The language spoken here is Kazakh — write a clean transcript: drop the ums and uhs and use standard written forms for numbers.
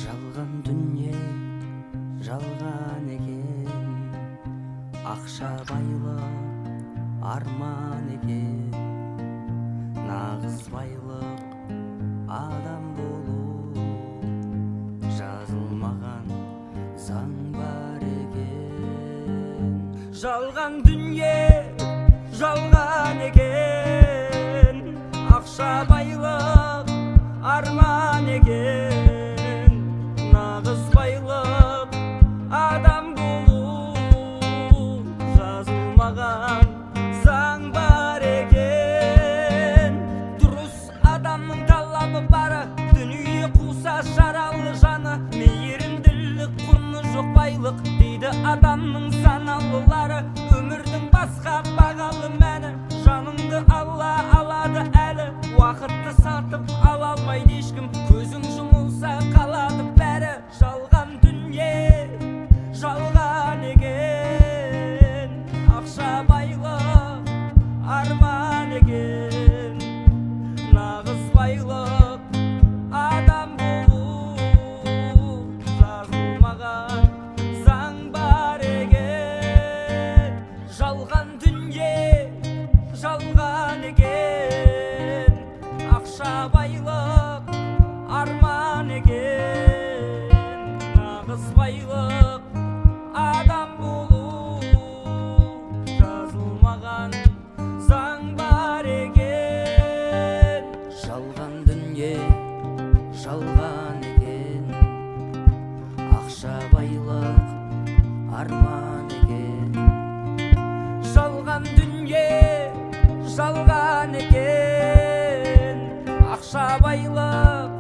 Жалған дүние жалған екен, ақша байлық арман екен. Нағыз байлық адам болу, жазылмаған заң бар екен. Жалған дүние жалған екен, ақша байлық арман екен. Нағыз байлық адам болу, жазылмаған заң бар екен. Дұрыс адамның талабы бары, дүние қуса жаралы жаны. Мейірімділік құны жоқ байлық дейді адамның саналылары. Өмірдің басқа бағалы мәні, жаныңды алла алады әлі. Уақытты сатып ала алмайды ешкім, көзің жұмылса қалады бәрі. Жалған дүние жалған екен, ақша байлық арман екен. Нағыз байлық адам болу, жазылмаған заң бар екен. Жалған дүние жалған екен, ақша байлық арман екен. Нағыз байлық адам болу, жазылмаған заң бар екен. Жалған дүние жалған екен, ақша байлық арман екен. Жалған дүние жалған екен, ақша байлық